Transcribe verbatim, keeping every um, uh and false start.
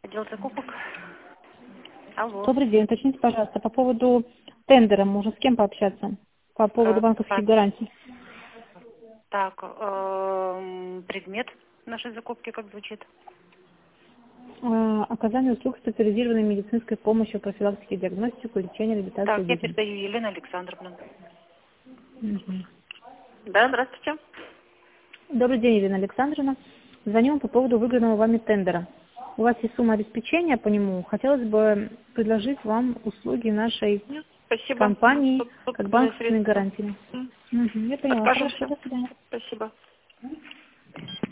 Отдел закупок. Алло. Добрый день. Уточните, пожалуйста, по поводу тендера можно с кем пообщаться? По поводу Э, банковских так, гарантий. так, эм, предмет нашей закупки как звучит? Э, Оказание услуг специализированной медицинской помощи, профилактики, диагностику, лечения, реабилитацию Так, я людям. передаю Елене Александровне. Мгм. Да, здравствуйте. Добрый день, Елена Александровна. Звоню вам по поводу выигранного вами тендера. У вас есть сумма обеспечения по нему. Хотелось бы предложить вам услуги нашей Нет, спасибо. компании как Собственные банковскими средства. гарантиями. М. Мгм, я поняла. Хорошо, Откажемся. до свидания. Спасибо.